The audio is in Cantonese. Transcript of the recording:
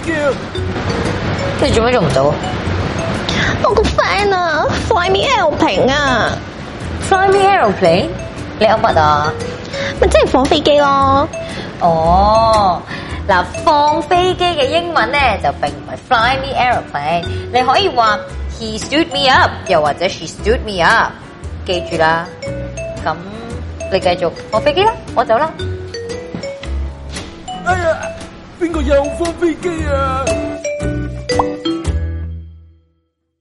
機啊！ 你做咩做唔到我個 friend 啊，Fly Me Aeroplane 啊， ？Fly me aeroplane？你噏乜啊？ 咪即係放飛機咯。 哦，嗱，放飛機嘅英文咧就並唔係 fly me aeroplane，你可以話 he stood me up， 又或者 she stood me up， 記住啦。咁你繼續放飛機啦，我走啦。 哎呀，邊個又放飛機啊？